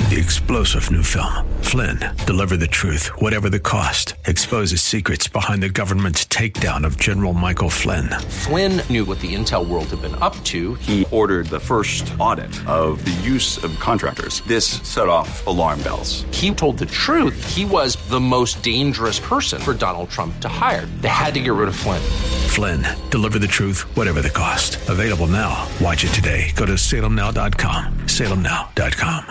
The explosive new film, Flynn, deliver the truth, whatever the cost, exposes secrets behind the government's takedown of General Michael Flynn. Flynn knew what the intel world had been up to. He ordered the first audit of the use of contractors. This set off alarm bells. He told the truth. He was the most dangerous person for Donald Trump to hire. They had to get rid of Flynn. Flynn, deliver the truth, whatever the cost. Available now. Watch it today. Go to salemnow.com. salemnow.com.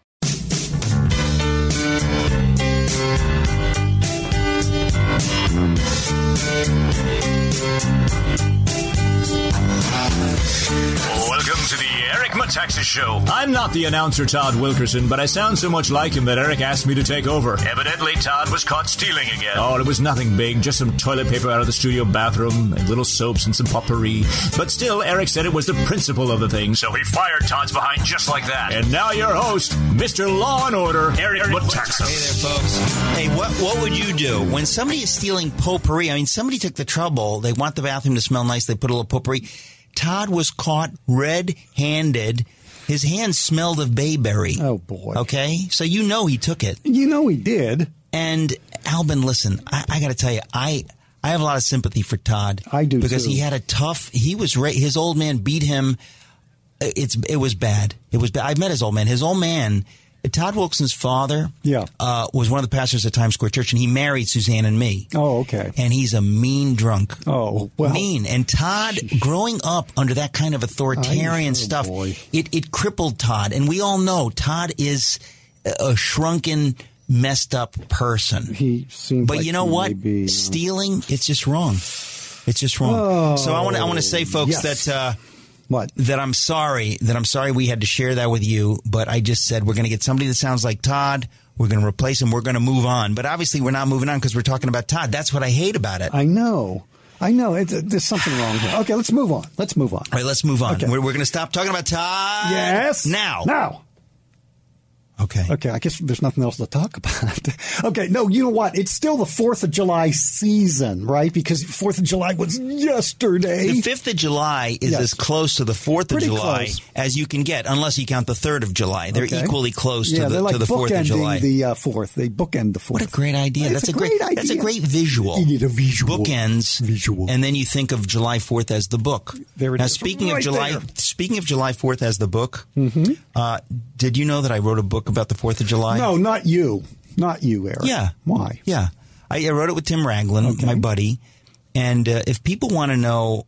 Welcome to the Eric Metaxas Show. I'm not the announcer Todd Wilkerson, but I sound so much like him that Eric asked me to take over. Evidently, Todd was caught stealing again. Oh, it was nothing big, just some toilet paper out of the studio bathroom, and little soaps and some potpourri. But still, Eric said it was the principle of the thing, so he fired Todd's behind just like that. And now your host, Mr. Law and Order, Eric Metaxas. Hey there, folks. Hey, what would you do when somebody is stealing potpourri? I mean, somebody took the trouble. They want the bathroom to smell nice. They put a little potpourri. Todd was caught red-handed. His hands smelled of bayberry. Oh, boy. Okay? So you know he took it. You know he did. And, Albin, listen, I got to tell you, I have a lot of sympathy for Todd. I do, because too. he had a tough, his old man beat him. It was bad. It was bad. I've met his old man. His old man, Todd Wilkerson's father, was one of the pastors at Times Square Church, and he married Suzanne and me. Oh, okay. And he's a mean drunk. Oh, well. Mean. And Todd, growing up under that kind of authoritarian stuff, it crippled Todd. And we all know Todd is a shrunken, messed up person. He seems But like you know he what? may be, Stealing, it's just wrong. It's just wrong. Oh, so I want to say, folks, that... What? That I'm sorry we had to share that with you, but I just said we're going to get somebody that sounds like Todd. We're going to replace him. We're going to move on. But obviously we're not moving on because we're talking about Todd. That's what I hate about it. I know. There's something wrong here. Okay, let's move on. All right, let's move on. Okay. We're going to stop talking about Todd. Yes. Now. Okay, I guess there's nothing else to talk about. Okay, no, you know what? It's still the 4th of July season, right? Because 4th of July was yesterday. The 5th of July is as close to the 4th of July as you can get, unless you count the 3rd of July. They're equally close to the 4th of July. The 4th. They bookend the 4th. What a great idea. That's a great idea. That's a great visual. You need a visual. Bookends. And then you think of July 4th as the book. There it now, is. Speaking of July 4th as the book, did you know that I wrote a book about the 4th of July? No, not you. Not you, Eric. Yeah. Why? Yeah. I wrote it with Tim Raglan, my buddy. And if people want to know,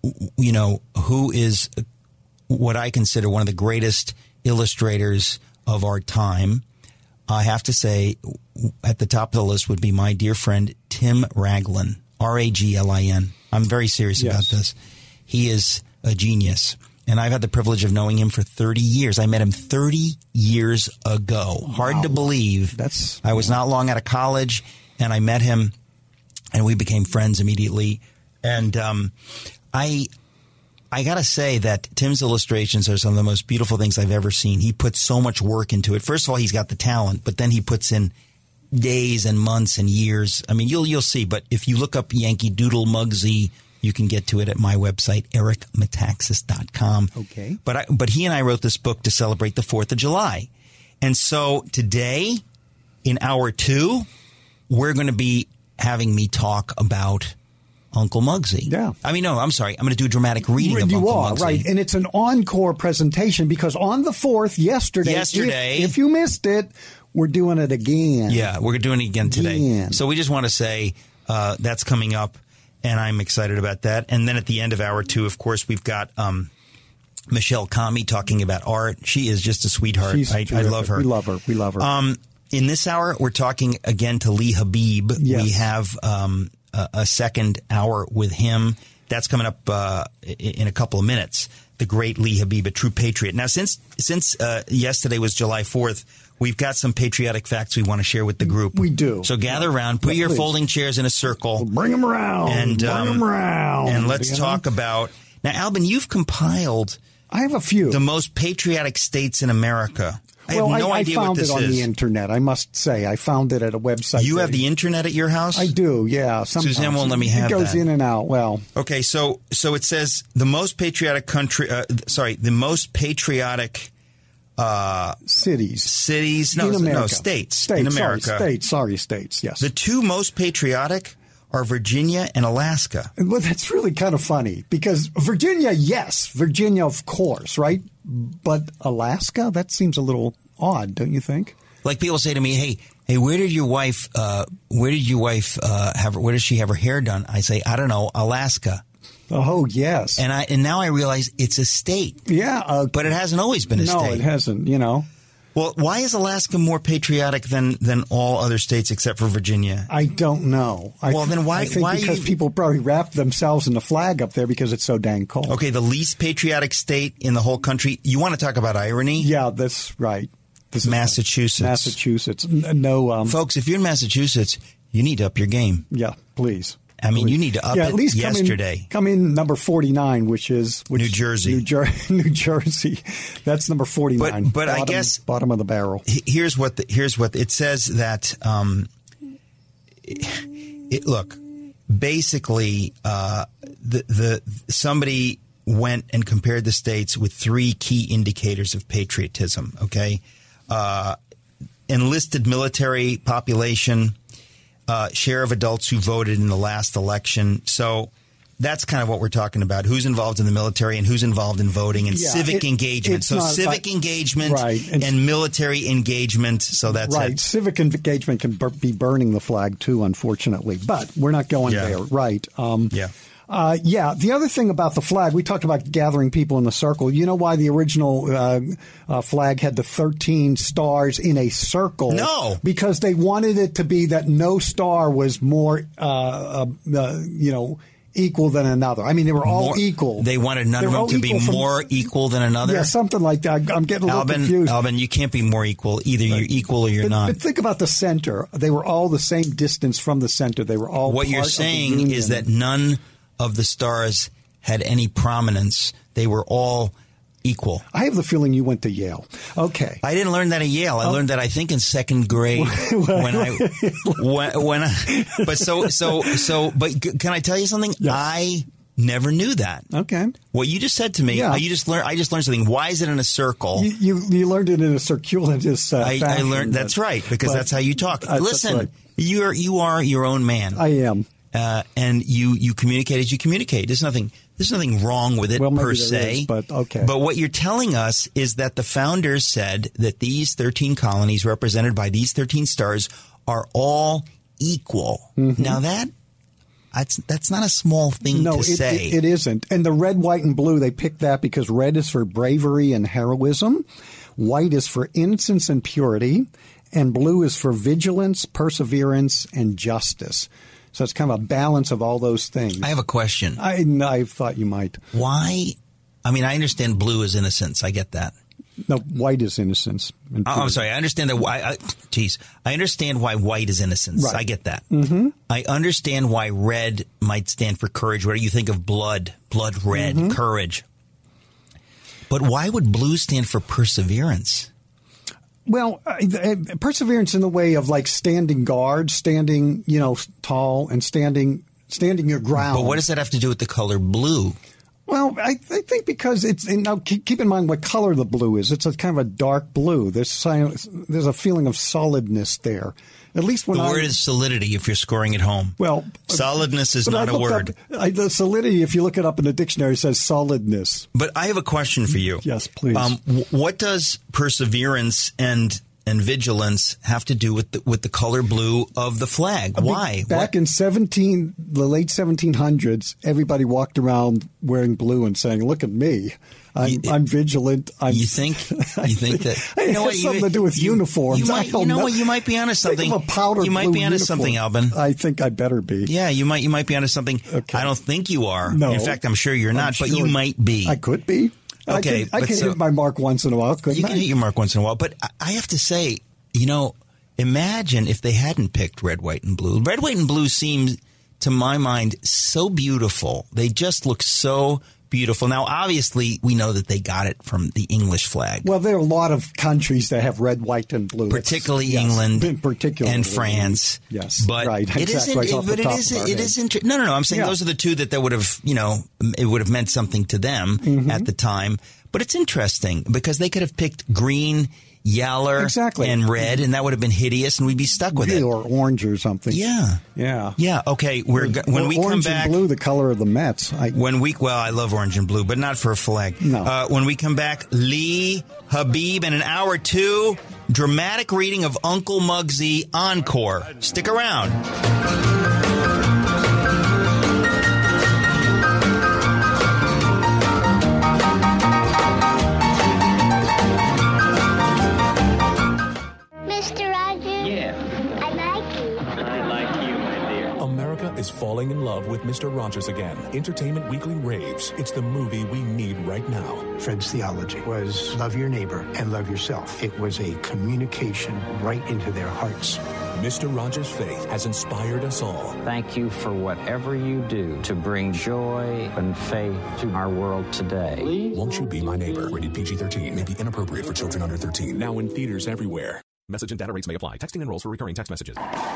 who is what I consider one of the greatest illustrators of our time, I have to say at the top of the list would be my dear friend Tim Raglan, Raglin. I'm very serious about this. He is a genius. And I've had the privilege of knowing him for 30 years. I met him 30 years ago. Wow. Hard to believe. I was not long out of college, and I met him, and we became friends immediately. And I got to say that Tim's illustrations are some of the most beautiful things I've ever seen. He puts so much work into it. First of all, he's got the talent, but then he puts in days and months and years. I mean, you'll see. But if you look up Yankee Doodle Muggsy, you can get to it at my website, ericmetaxas.com. Okay. But he and I wrote this book to celebrate the 4th of July. And so today, in hour 2, we're going to be having me talk about Uncle Muggsy. Yeah. I mean, no, I'm sorry. I'm going to do a dramatic reading of Uncle Muggsy. Right. And it's an encore presentation because on the 4th, yesterday, if you missed it, we're doing it again. Yeah, we're doing it again today. So we just want to say that's coming up. And I'm excited about that. And then at the end of hour 2, of course, we've got Michelle Kami talking about art. She is just a sweetheart. I love her. We love her. In this hour, we're talking again to Lee Habib. Yes. We have a second hour with him. That's coming up in a couple of minutes. The great Lee Habib, a true patriot. Now, since yesterday was July 4th, we've got some patriotic facts we want to share with the group. We do. So gather around, put your folding chairs in a circle. Bring them around. And let's talk about... Now, Albin, you've compiled... I have a few. The most patriotic states in America. I have no idea what this is. I found it on the internet, I must say. I found it at a website. You have the internet at your house? I do, yeah. Sometimes. Suzanne won't let me have that. It goes in and out. Well. Okay, so it says the most patriotic country... the most patriotic Cities. No, in America. No, states in America. States, yes. The two most patriotic are Virginia and Alaska. Well, that's really kind of funny because Virginia, yes. Virginia, of course, right? But Alaska, that seems a little odd, don't you think? Like people say to me, hey, where did your wife where does she have her hair done? I say, I don't know, Alaska. Oh, yes. And now I realize it's a state. Yeah. But it hasn't always been a state. No, it hasn't, Well, why is Alaska more patriotic than all other states except for Virginia? I don't know. Then why? I think why because people probably wrap themselves in the flag up there because it's so dang cold. Okay, the least patriotic state in the whole country. You want to talk about irony? Yeah, that's right. This is Massachusetts. Massachusetts. No. Folks, if you're in Massachusetts, you need to up your game. Yeah, please. I mean, you need to up it at least yesterday. Come in number 49, which is New Jersey. New Jersey. That's number 49. But I guess bottom of the barrel. Here's what it says that. Look, basically, somebody went and compared the states with three key indicators of patriotism. Okay, enlisted military population. Share of adults who voted in the last election. So that's kind of what we're talking about. Who's involved in the military and who's involved in voting and civic engagement. So civic engagement and military engagement. So that's right. it. Civic engagement can be burning the flag too, unfortunately. But we're not going there. Right. The other thing about the flag, we talked about gathering people in the circle. You know why the original flag had the 13 stars in a circle? No. Because they wanted it to be that no star was more, equal than another. I mean, they were all equal. They wanted none of them to be more equal than another? Yeah, something like that. I'm getting a little confused. Alvin, you can't be more equal. Either you're equal or you're not. But think about the center. They were all the same distance from the center. They were all What part you're of the saying union. is that none of the stars had any prominence. They were all equal. I have the feeling you went to Yale. Okay. I didn't learn that at Yale. I learned that but can I tell you something? Yes. I never knew that. Okay. What you just said to me, I just learned something. Why is it in a circle? You learned it in a circuitous fashion. I learned that's right because that's how you talk. Listen, right. You are your own man. I am. And you communicate as you communicate. There's nothing wrong with it per se. But okay. But what you're telling us is that the founders said that these 13 colonies represented by these 13 stars are all equal. Mm-hmm. Now that's not a small thing to say. It isn't. And the red, white, and blue, they picked that because red is for bravery and heroism, white is for innocence and purity, and blue is for vigilance, perseverance, and justice. So it's kind of a balance of all those things. I have a question. I thought you might. Why? I mean, I understand blue is innocence. I get that. No, white is innocence. I'm sorry. I understand that. I understand why white is innocence. Right. I get that. Mm-hmm. I understand why red might stand for courage. Where you think of blood red, mm-hmm. courage. But why would blue stand for perseverance? Well, perseverance in the way of like standing guard, standing, tall and standing your ground. But what does that have to do with the color blue? Well, I think because now keep in mind what color the blue is. It's a kind of a dark blue. There's a feeling of solidness there. At least when the word is solidity if you're scoring at home. Well, solidness is not a word. The solidity, if you look it up in the dictionary, says solidness. But I have a question for you. Yes, please. What does perseverance and vigilance have to do with the color blue of the flag? Why? Back in the late 1700s, everybody walked around wearing blue and saying, "Look at me, I'm vigilant." You think that it has something to do with uniforms? You know what? You might be onto something. Think of a powder you might be onto uniform. something, Albin. I think I better be. Yeah, you might be onto something. Okay. I don't think you are. No. In fact, I'm sure you're not. Sure. But you might be. I could be. Okay, I can hit my mark once in a while, couldn't I? You can hit your mark once in a while. But I have to say, imagine if they hadn't picked red, white, and blue. Red, white, and blue seem, to my mind, so beautiful. They just look so beautiful. Now, obviously, we know that they got it from the English flag. Well, there are a lot of countries that have red, white, and blue. Particularly England and France. Yes, but right. Exactly. It is interesting. No. I'm saying those are the two that would have, it would have meant something to them at the time. But it's interesting because they could have picked green, yaller, and red, and that would have been hideous, and we'd be stuck with it. Or orange or something. Yeah. Okay, when we come back, and blue, the color of the Mets. I love orange and blue, but not for a flag. No. When we come back, Lee Habib in an hour 2, dramatic reading of Uncle Muggsy Encore. Stick around. Is falling in love with Mr. Rogers again. Entertainment Weekly raves. It's the movie we need right now. Fred's theology was love your neighbor and love yourself. It was a communication right into their hearts. Mr. Rogers' faith has inspired us all. Thank you for whatever you do to bring joy and faith to our world today. Won't You Be My Neighbor? Rated PG-13. May be inappropriate for children under 13. Now in theaters everywhere. Message and data rates may apply. Texting enrolls for recurring text messages.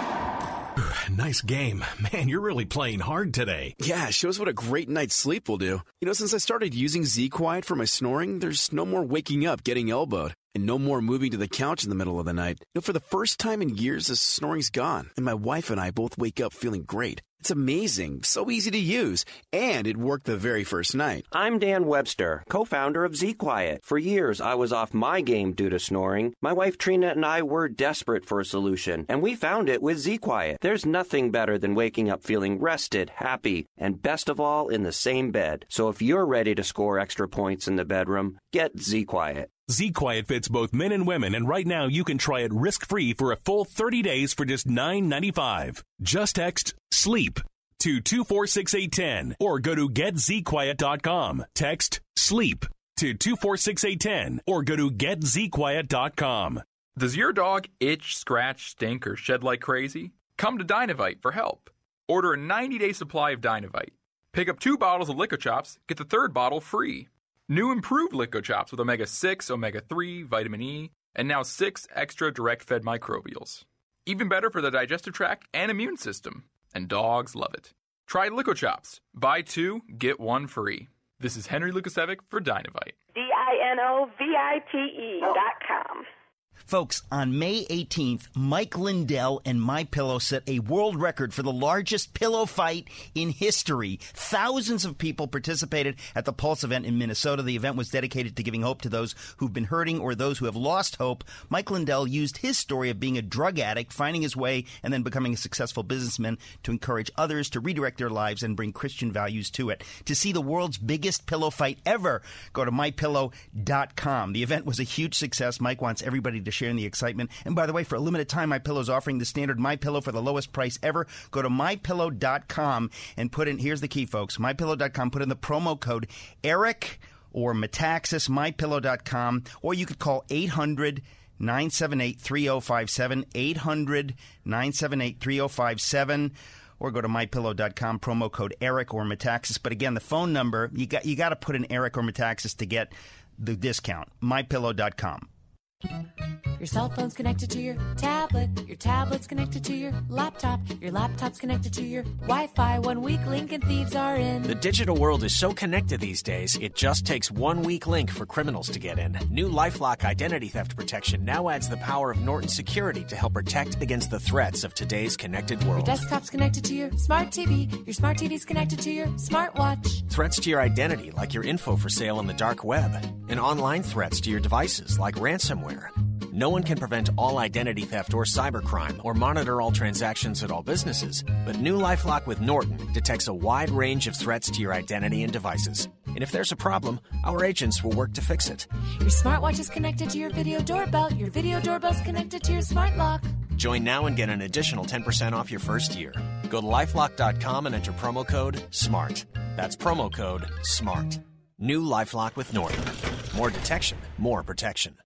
Nice game. Man, you're really playing hard today. Yeah, shows what a great night's sleep will do. You know, since I started using Z-Quiet for my snoring, there's no more waking up getting elbowed. And no more moving to the couch in the middle of the night. You know, for the first time in years, the snoring's gone. And my wife and I both wake up feeling great. It's amazing, so easy to use, and it worked the very first night. I'm Dan Webster, co-founder of Z-Quiet. For years, I was off my game due to snoring. My wife Trina and I were desperate for a solution, and we found it with Z-Quiet. There's nothing better than waking up feeling rested, happy, and best of all, in the same bed. So if you're ready to score extra points in the bedroom, get Z-Quiet. Z-Quiet fits both men and women, and right now you can try it risk-free for a full 30 days for just $9.95. Just text SLEEP to 246810 or go to getzquiet.com. Text SLEEP to 246810 or go to getzquiet.com. Does your dog itch, scratch, stink, or shed like crazy? Come to Dynavite for help. Order a 90-day supply of Dynavite. Pick up 2 bottles of LicoChops, get the 3rd bottle free. New improved LicoChops with Omega-6, Omega-3, Vitamin E, and now 6 extra direct-fed microbials. Even better for the digestive tract and immune system. And dogs love it. Try LicoChops. Buy 2, get 1 free. This is Henry Lukasevic for Dynavite. DINOVITE.com. Folks, on May 18th, Mike Lindell and MyPillow set a world record for the largest pillow fight in history. Thousands of people participated at the Pulse event in Minnesota. The event was dedicated to giving hope to those who've been hurting or those who have lost hope. Mike Lindell used his story of being a drug addict, finding his way, and then becoming a successful businessman to encourage others to redirect their lives and bring Christian values to it. To see the world's biggest pillow fight ever, go to MyPillow.com. The event was a huge success. Mike wants everybody to share in the excitement. And by the way, for a limited time, MyPillow is offering the standard MyPillow for the lowest price ever. Go to MyPillow.com and put in, here's the key, folks, MyPillow.com, put in the promo code ERIC or Metaxas, MyPillow.com, or you could call 800-978-3057, 800-978-3057, or go to MyPillow.com, promo code ERIC or Metaxas. But again, the phone number, you got to put in ERIC or Metaxas to get the discount, MyPillow.com. Your cell phone's connected to your tablet's connected to your laptop's connected to your Wi-Fi. 1 weak link and thieves are in. The digital world is so connected these days, it just takes 1 weak link for criminals to get in. New LifeLock identity theft protection now adds the power of Norton Security to help protect against the threats of today's connected world. Your desktop's connected to your smart TV. Your smart TV's connected to your smartwatch. Threats to your identity, like your info for sale on the dark web. And online threats to your devices, like ransomware. No one can prevent all identity theft or cybercrime or monitor all transactions at all businesses, but new LifeLock with Norton detects a wide range of threats to your identity and devices. And if there's a problem, our agents will work to fix it. Your smartwatch is connected to your video doorbell. Your video doorbell's connected to your smart lock. Join now and get an additional 10% off your first year. Go to LifeLock.com and enter promo code SMART. That's promo code SMART. New LifeLock with Norton. More detection, more protection.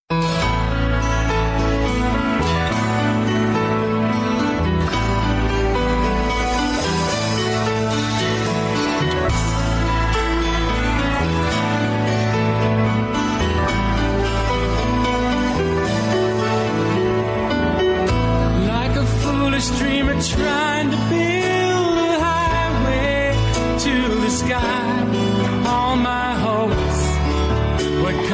Like a foolish dreamer trying to build a highway to the sky. All my hopes were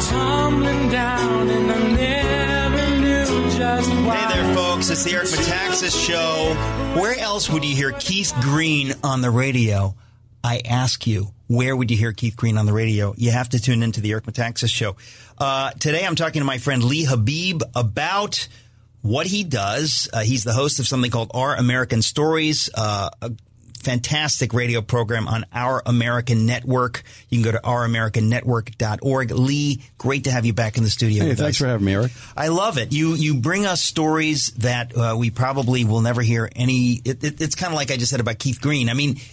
tumbling down, and I never knew just why. Hey there, folks. It's the Eric Metaxas Show. Where else would you hear Keith Green on the radio? I ask you, where would you hear Keith Green on the radio? You have to tune into the Eric Metaxas Show. Today I'm talking to my friend Lee Habib about what he does. He's the host of something called Our American Stories, a fantastic radio program on Our American Network. You can go to ouramericannetwork.org. Lee, great to have you back in the studio. Hey, thanks for having me, Eric. I love it. You bring us stories that we probably will never hear any. It's kind of like I just said about Keith Green. I mean,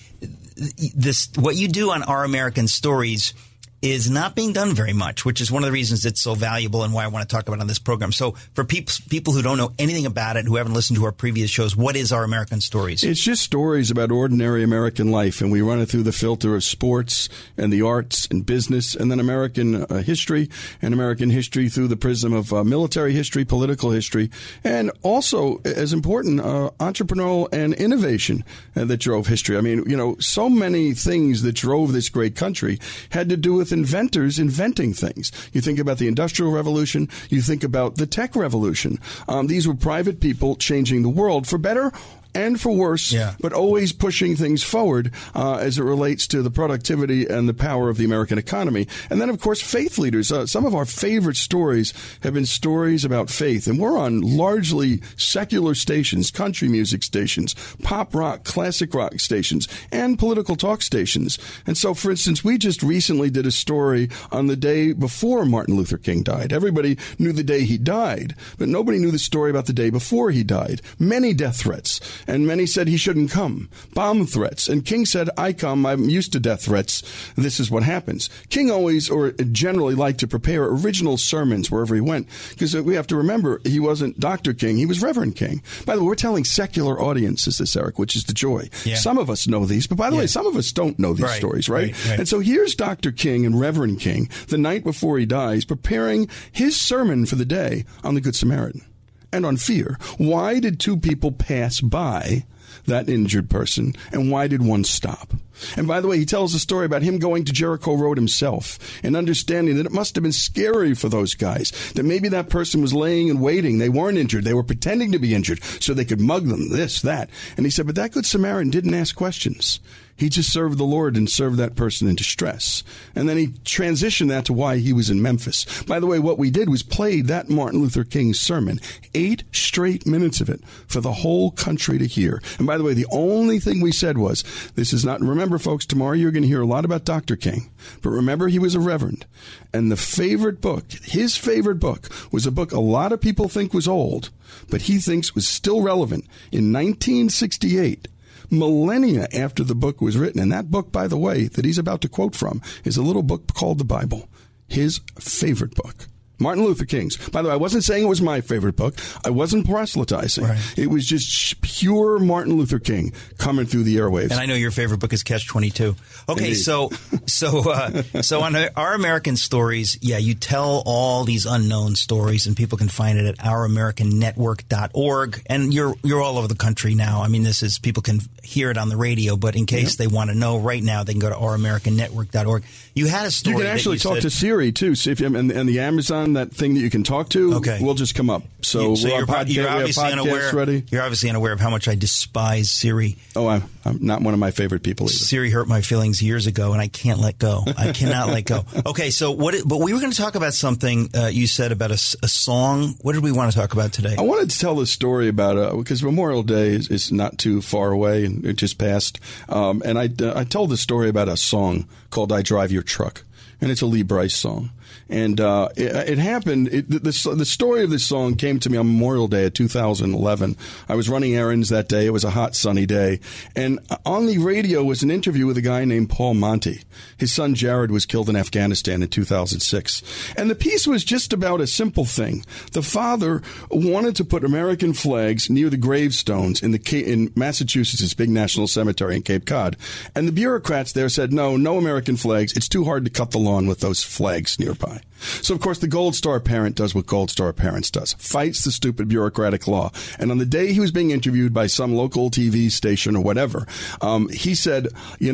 what you do on Our American Stories is not being done very much, which is one of the reasons it's so valuable and why I want to talk about it on this program. So for people who don't know anything about it, who haven't listened to our previous shows, what is Our American Stories? It's just stories about ordinary American life, and we run it through the filter of sports and the arts and business, and then American history, and American history through the prism of military history, political history, and also, as important, entrepreneurial and innovation that drove history. I mean, so many things that drove this great country had to do with inventors inventing things. You think about the Industrial Revolution. You think about the Tech Revolution. These were private people changing the world for better and for worse, but always pushing things forward as it relates to the productivity and the power of the American economy. And then, of course, faith leaders. Some of our favorite stories have been stories about faith. And we're on largely secular stations, country music stations, pop rock, classic rock stations, and political talk stations. And so, for instance, we just recently did a story on the day before Martin Luther King died. Everybody knew the day he died, but nobody knew the story about the day before he died. Many death threats. And many said he shouldn't come. Bomb threats. And King said, I come. I'm used to death threats. This is what happens. King always, or generally, liked to prepare original sermons wherever he went. Because we have to remember, he wasn't Dr. King. He was Reverend King. By the way, we're telling secular audiences this, Eric, which is the joy. Yeah. Some of us know these. But by the way, some of us don't know these stories, right? And so here's Dr. King and Reverend King, the night before he dies, preparing his sermon for the day on the Good Samaritan. And on fear. Why did two people pass by that injured person, and why did one stop? And by the way, he tells a story about him going to Jericho Road himself and understanding that it must have been scary for those guys, that maybe that person was laying and waiting. They weren't injured. They were pretending to be injured so they could mug them, this, that. And he said, but that Good Samaritan didn't ask questions. He just served the Lord and served that person in distress. And then he transitioned that to why he was in Memphis. By the way, what we did was played that Martin Luther King sermon, 8 straight minutes of it for the whole country to hear. And by the way, the only thing we said was, this is not, remember folks, tomorrow you're going to hear a lot about Dr. King, but remember he was a reverend. And the favorite book, his favorite book, was a book a lot of people think was old, but he thinks was still relevant. In 1968, millennia after the book was written. And that book, by the way, that he's about to quote from is a little book called the Bible, his favorite book. Martin Luther King's. By the way, I wasn't saying it was my favorite book. I wasn't proselytizing. Right. It was just pure Martin Luther King coming through the airwaves. And I know your favorite book is Catch-22. Okay, indeed. So on Our American Stories, you tell all these unknown stories, and people can find it at ouramericannetwork.org. And you're all over the country now. I mean, people can hear it on the radio, but in case they want to know right now, they can go to ouramericannetwork.org. You had a story. You can actually talk to Siri too. See if and the Amazon, that thing that you can talk to, will just come up. So you're obviously unaware of how much I despise Siri. Oh, I'm not one of my favorite people either. Siri hurt my feelings years ago, and I can't let go. I cannot let go. Okay, so but we were going to talk about something you said about a song. What did we want to talk about today? I wanted to tell the story about because Memorial Day is not too far away, and it just passed. And I told the story about a song called "I Drive Your Truck," and it's a Lee Brice song. And it happened. The story of this song came to me on Memorial Day of 2011. I was running errands that day. It was a hot, sunny day. And on the radio was an interview with a guy named Paul Monty. His son Jared was killed in Afghanistan in 2006. And the piece was just about a simple thing. The father wanted to put American flags near the gravestones in Massachusetts' big national cemetery in Cape Cod. And the bureaucrats there said, no American flags. It's too hard to cut the lawn with those flags nearby. So, of course, the Gold Star parent does what Gold Star parents does, fights the stupid bureaucratic law. And on the day he was being interviewed by some local TV station or whatever, he said,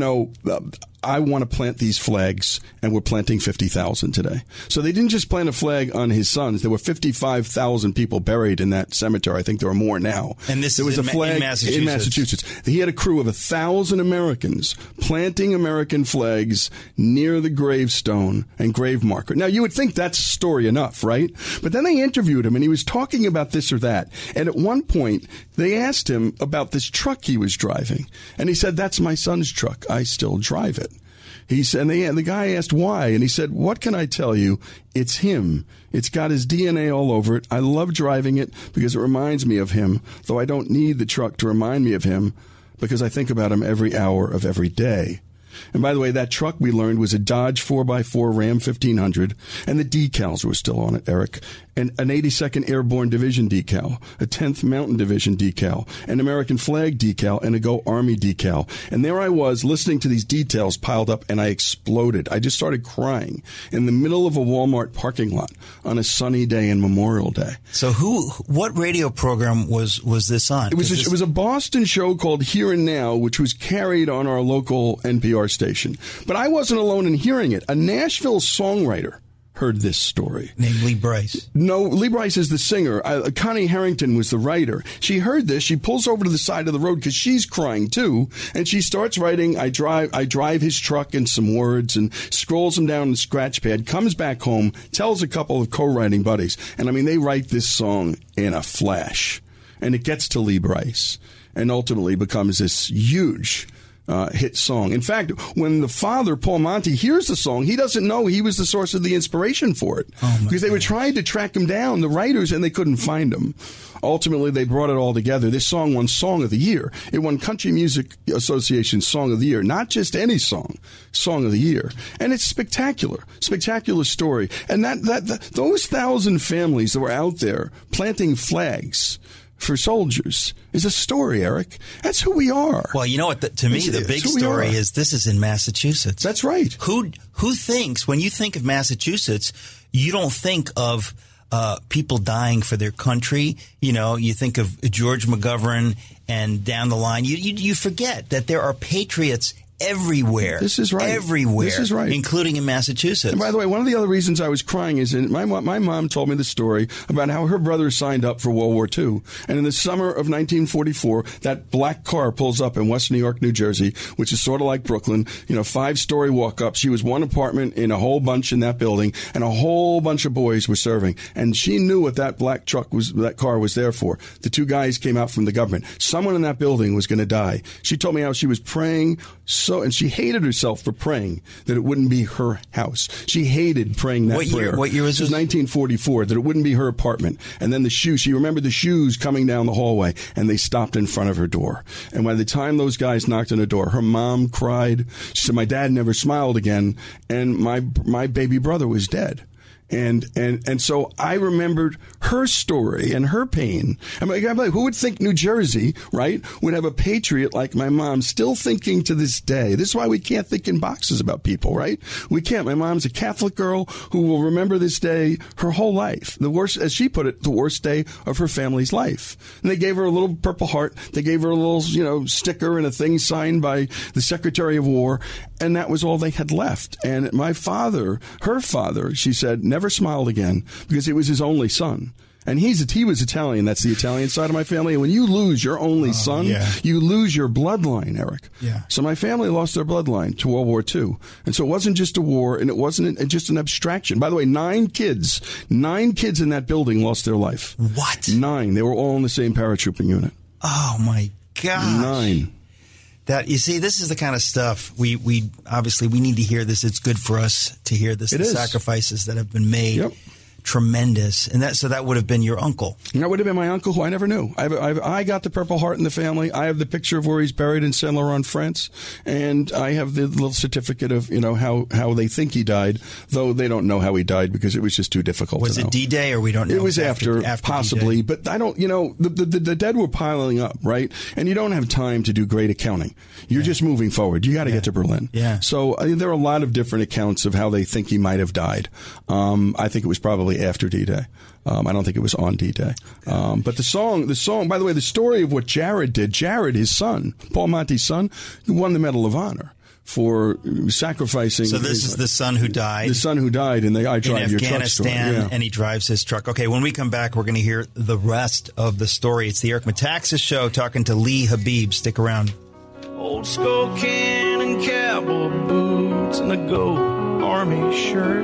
I want to plant these flags, and we're planting 50,000 today. So they didn't just plant a flag on his sons. There were 55,000 people buried in that cemetery. I think there are more now. And there was a flag in Massachusetts. He had a crew of 1,000 Americans planting American flags near the gravestone and grave marker. Now, you would think that's story enough, right? But then they interviewed him, and he was talking about this or that. And at one point, they asked him about this truck he was driving. And he said, that's my son's truck. I still drive it. He said, and the guy asked why, and he said, what can I tell you? It's him. It's got his DNA all over it. I love driving it because it reminds me of him, though I don't need the truck to remind me of him because I think about him every hour of every day. And by the way, that truck we learned was a Dodge 4x4 Ram 1500, and the decals were still on it, Eric. And an 82nd Airborne Division decal, a 10th Mountain Division decal, an American flag decal, and a Go Army decal. And there I was listening to these details piled up, and I exploded. I just started crying in the middle of a Walmart parking lot on a sunny day in Memorial Day. So what radio program was this on? It was a Boston show called Here and Now, which was carried on our local NPR station. But I wasn't alone in hearing it. A Nashville songwriter heard this story. Named Lee Brice. No, Lee Brice is the singer. Connie Harrington was the writer. She heard this. She pulls over to the side of the road because she's crying too, and she starts writing, I drive his truck and some words, and scrolls them down the scratch pad, comes back home, tells a couple of co-writing buddies, and they write this song in a flash. And it gets to Lee Brice and ultimately becomes this huge hit song. In fact, when the father, Paul Monti, hears the song, he doesn't know he was the source of the inspiration for it. Because they were trying to track him down, the writers, and they couldn't find him. Ultimately, they brought it all together. This song won Song of the Year. It won Country Music Association Song of the Year. Not just any song, Song of the Year. And it's spectacular story. And those 1,000 families that were out there planting flags for soldiers is a story, Eric. That's who we are. Well, you know what? To me, the big story is this is in Massachusetts. That's right. Who thinks, when you think of Massachusetts, you don't think of people dying for their country. You think of George McGovern, and down the line, you forget that there are patriots everywhere. This is right. Everywhere. This is right. Including in Massachusetts. And by the way, one of the other reasons I was crying is my mom told me the story about how her brother signed up for World War II. And in the summer of 1944, that black car pulls up in West New York, New Jersey, which is sort of like Brooklyn, 5-story walk-up. She was one apartment in a whole bunch in that building, and a whole bunch of boys were serving. And she knew what that that car was there for. The two guys came out from the government. Someone in that building was going to die. She told me how she was praying and she hated herself for praying that it wouldn't be her house. She hated praying that prayer. What year was this? It was 1944, that it wouldn't be her apartment. And then she remembered the shoes coming down the hallway, and they stopped in front of her door. And by the time those guys knocked on her door, her mom cried. She said, my dad never smiled again, and my baby brother was dead. And so I remembered her story and her pain. Who would think New Jersey, right, would have a patriot like my mom still thinking to this day? This is why we can't think in boxes about people, right? We can't. My mom's a Catholic girl who will remember this day her whole life. The worst, as she put it, the worst day of her family's life. And they gave her a little Purple Heart. They gave her a little, sticker and a thing signed by the Secretary of War. And that was all they had left. And my father, her father, she said, never smiled again because he was his only son. And he was Italian. That's the Italian side of my family. And when you lose your only son, you lose your bloodline, Eric. Yeah. So my family lost their bloodline to World War II. And so it wasn't just a war, and it wasn't just an abstraction. By the way, 9 kids in that building lost their life. What? 9. They were all in the same paratrooping unit. Oh, my gosh. 9. You see, this is the kind of stuff we obviously we need to hear this. It's good for us to hear this. The sacrifices that have been made. Yep. tremendous. And that would have been your uncle. That would have been my uncle, who I never knew. I got the Purple Heart in the family. I have the picture of where he's buried in Saint Laurent, France, and I have the little certificate of how they think he died, though they don't know how he died because it was just too difficult. Was to know. it D-Day, or we don't know? It was after possibly, D-Day. but I don't. The dead were piling up, right? And you don't have time to do great accounting. You're just moving forward. You got to get to Berlin. Yeah. So there are a lot of different accounts of how they think he might have died. I think it was probably after D-Day. I don't think it was on D-Day. But the song, by the way, the story of what Jared did, his son, Paul Monti's son, won the Medal of Honor for sacrificing. So this is the son who died. The son who died in the I Drive Your Truck story. In Afghanistan, Yeah. and he drives his truck. Okay, when we come back, we're going to hear the rest of the story. It's the Eric Metaxas Show, talking to Lee Habib. Stick around. Old skull can and cowboy boots and a gold army shirt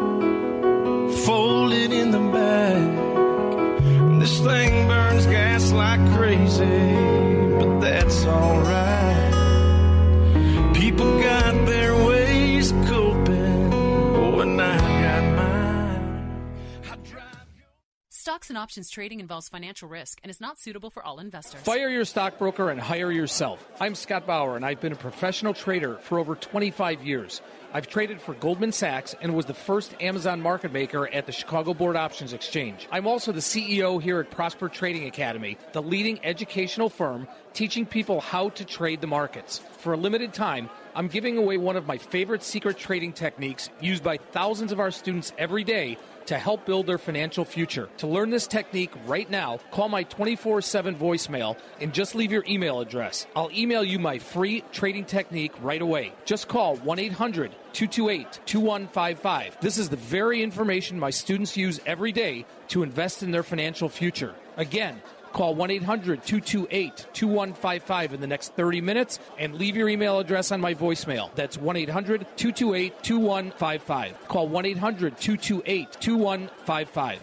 folded in the back. This thing burns gas like crazy, but that's alright. People got their ways of coping, and I got mine. Stocks and options trading involves financial risk and is not suitable for all investors. Fire your stockbroker and hire yourself. I'm Scott Bauer, and I've been a professional trader for over 25 years. I've traded for Goldman Sachs and was the first Amazon market maker at the Chicago Board Options Exchange. I'm also the CEO here at Prosper Trading Academy, the leading educational firm teaching people how to trade the markets. For a limited time, I'm giving away one of my favorite secret trading techniques used by thousands of our students every day to help build their financial future. To learn this technique right now, call my 24/7 voicemail and just leave your email address. I'll email you my free trading technique right away. Just call 1-800-228-2155. This is the very information my students use every day to invest in their financial future. Again, call 1-800-228-2155 in the next 30 minutes and leave your email address on my voicemail. That's 1-800-228-2155. Call 1-800-228-2155.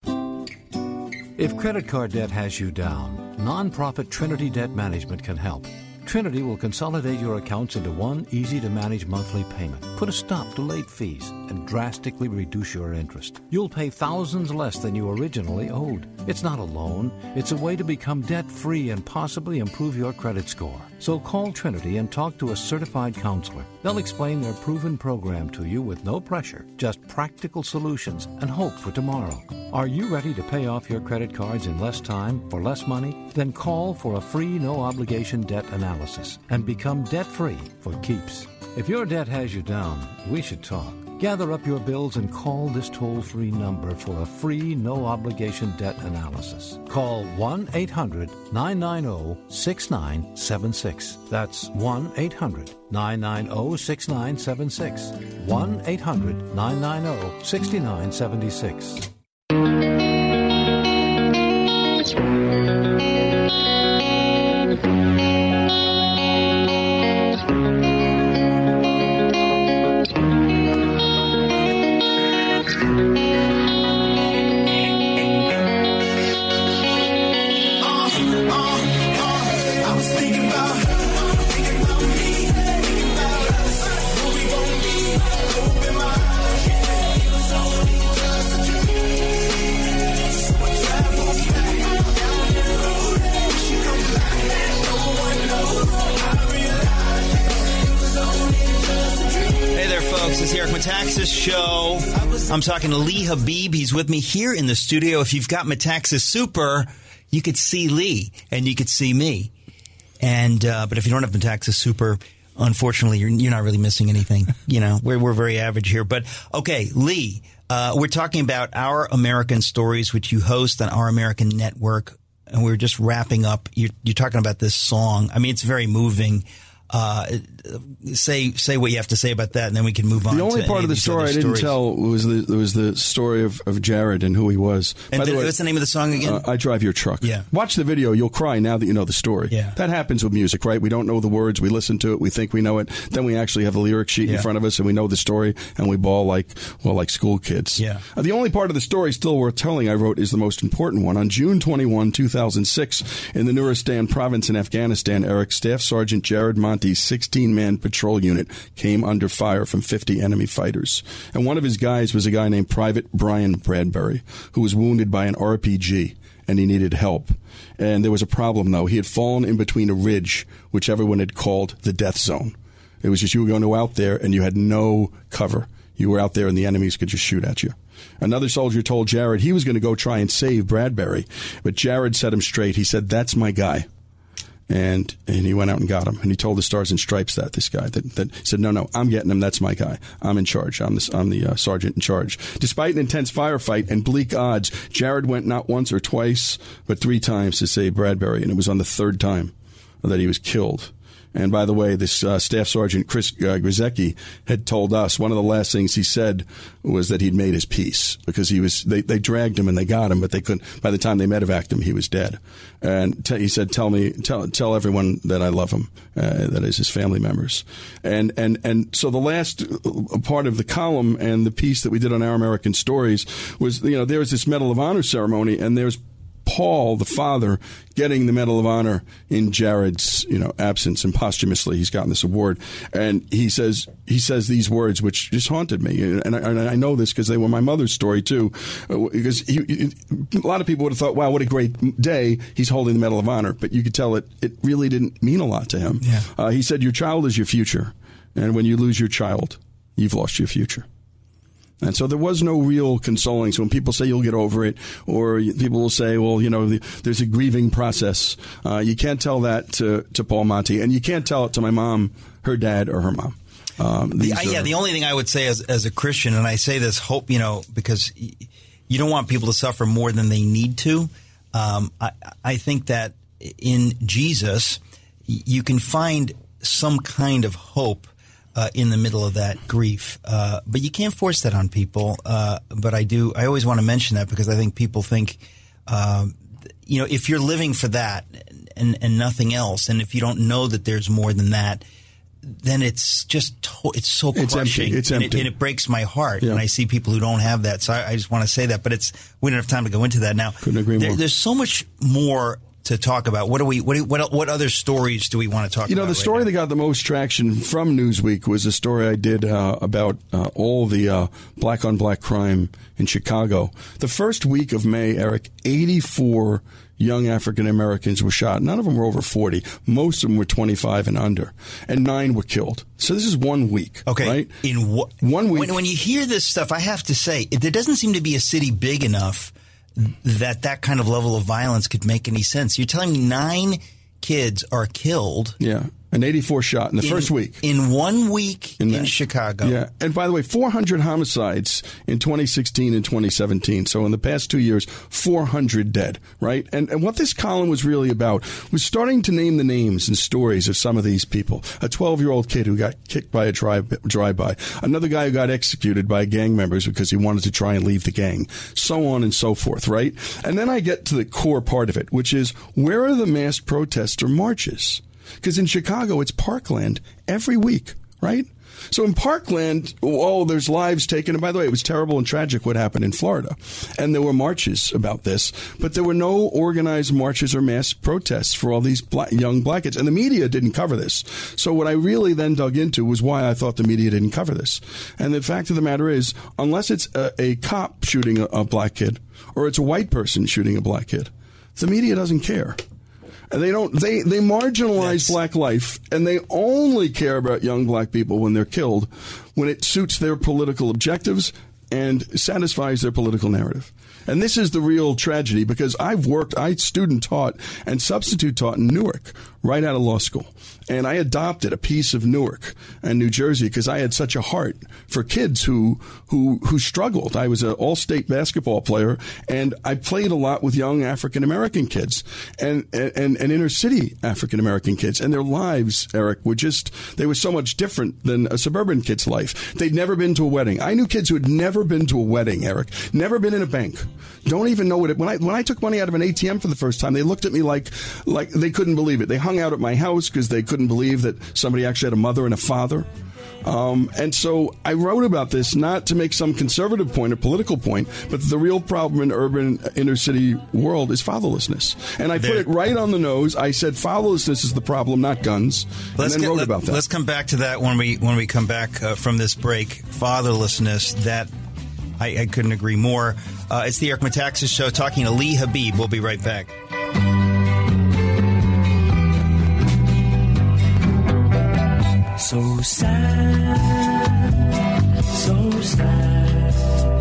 If credit card debt has you down, nonprofit Trinity Debt Management can help. Trinity will consolidate your accounts into one easy-to-manage monthly payment, put a stop to late fees, and drastically reduce your interest. You'll pay thousands less than you originally owed. It's not a loan. It's a way to become debt-free and possibly improve your credit score. So call Trinity and talk to a certified counselor. They'll explain their proven program to you with no pressure, just practical solutions and hope for tomorrow. Are you ready to pay off your credit cards in less time for less money? Then call for a free no-obligation debt analysis and become debt-free for keeps. If your debt has you down, we should talk. Gather up your bills and call this toll-free number for a free no-obligation debt analysis. Call 1-800-990-6976. That's 1-800-990-6976. 1-800-990-6976. It's the Eric Metaxas Show. I'm talking to Lee Habib. He's with me here in the studio. If you've got Metaxas Super, you could see Lee and you could see me. And but if you don't have Metaxas Super, unfortunately, you're not really missing anything. You know, we're very average here. But okay, Lee, we're talking about Our American Stories, which you host on Our American Network, and we're just wrapping up. You're talking about this song. I mean, it's very moving. Say what you have to say about that, and then we can move on. The only to part of the story I didn't tell was the story of Jared and who he was. And what's the name of the song again? I Drive Your Truck. Yeah. Watch the video. You'll cry now that you know the story. Yeah. That happens with music, right? We don't know the words. We listen to it. We think we know it. Then we actually have the lyric sheet in front of us, and we know the story, and we bawl like school kids. Yeah. The only part of the story still worth telling I wrote is the most important one. On June 21, 2006, in the Nuristan province in Afghanistan, Eric, Staff Sergeant Jared Monti Monte's 16-man patrol unit came under fire from 50 enemy fighters. And one of his guys was a guy named Private Brian Bradbury, who was wounded by an RPG, and he needed help. And there was a problem, though. He had fallen in between a ridge, which everyone had called the death zone. It was just you were going to go out there, and you had no cover. You were out there, and the enemies could just shoot at you. Another soldier told Jared he was going to go try and save Bradbury, but Jared set him straight. He said, "That's my guy." And he went out and got him. And he told the Stars and Stripes this guy that said, no, I'm getting him. That's my guy. I'm in charge. I'm the sergeant in charge. Despite an intense firefight and bleak odds, Jared went not once or twice, but 3 times to save Bradbury. And it was on the 3rd time that he was killed. And by the way, this Staff Sergeant Chris Grzecki had told us one of the last things he said was that he'd made his peace because they dragged him and they got him, but they couldn't. By the time they medevaced him, he was dead. And he said, "Tell everyone that I love him." That is his family members. And so the last part of the column and the piece that we did on Our American Stories was, there was this Medal of Honor ceremony, and there's Paul, the father, getting the Medal of Honor in Jared's, absence, and posthumously he's gotten this award. And he says these words which just haunted me, and I know this because they were my mother's story too. Because a lot of people would have thought, "Wow, what a great day! He's holding the Medal of Honor," but you could tell it really didn't mean a lot to him. Yeah. He said, "Your child is your future, and when you lose your child, you've lost your future." And so there was no real consoling. So when people say you'll get over it, or people will say, well, there's a grieving process, you can't tell that to Paul Monte, and you can't tell it to my mom, her dad, or her mom. The only thing I would say as a Christian, and I say this because you don't want people to suffer more than they need to. I think that in Jesus, you can find some kind of hope in the middle of that grief. But you can't force that on people. But I always want to mention that because I think people think, if you're living for that and nothing else, and if you don't know that there's more than that, then it's just, it's so crushing. It's empty. And it breaks my heart when I see people who don't have that. So I just want to say that, but we don't have time to go into that now. Couldn't agree more. There's so much more to talk about. What other stories do we want to talk about? The story that got the most traction from Newsweek was a story I did about all the black-on-black crime in Chicago. The first week of May, Eric, 84 young African Americans were shot. None of them were over 40. Most of them were 25 and under. And 9 were killed. So this is 1 week. Okay. Right? In 1 week. When you hear this stuff, I have to say, there doesn't seem to be a city big enough that kind of level of violence could make any sense. You're telling me 9 kids are killed. Yeah. And 84 shot in the first week. In 1 week in Chicago. Yeah. And by the way, 400 homicides in 2016 and 2017. So in the past 2 years, 400 dead, right? And what this column was really about was starting to name the names and stories of some of these people. A 12-year-old kid who got kicked by a drive-by. Another guy who got executed by gang members because he wanted to try and leave the gang. So on and so forth, right? And then I get to the core part of it, which is, where are the mass protests or marches? Because in Chicago, it's Parkland every week, right? So in Parkland, there's lives taken. And by the way, it was terrible and tragic what happened in Florida. And there were marches about this. But there were no organized marches or mass protests for all these young black kids. And the media didn't cover this. So what I really then dug into was why I thought the media didn't cover this. And the fact of the matter is, unless it's a cop shooting a black kid or it's a white person shooting a black kid, the media doesn't care. They marginalize black life, and they only care about young black people when they're killed, when it suits their political objectives and satisfies their political narrative. And this is the real tragedy, because I student taught and substitute taught in Newark right out of law school. And I adopted a piece of Newark and New Jersey because I had such a heart for kids who struggled. I was an all-state basketball player, and I played a lot with young African-American kids and inner-city African-American kids. And their lives, Eric, they were so much different than a suburban kid's life. They'd never been to a wedding. I knew kids who had never been to a wedding, Eric, never been in a bank. Don't even know what it. When I took money out of an ATM for the first time, they looked at me like they couldn't believe it. They hung out at my house because they couldn't believe that somebody actually had a mother and a father. And so I wrote about this not to make some conservative point or political point, but the real problem in urban inner city world is fatherlessness. And I put it right on the nose. I said fatherlessness is the problem, not guns. And then wrote about that. Let's come back to that when we come back from this break. Fatherlessness, that I couldn't agree more. It's the Eric Metaxas Show, talking to Lee Habib. We'll be right back. So sad, so sad.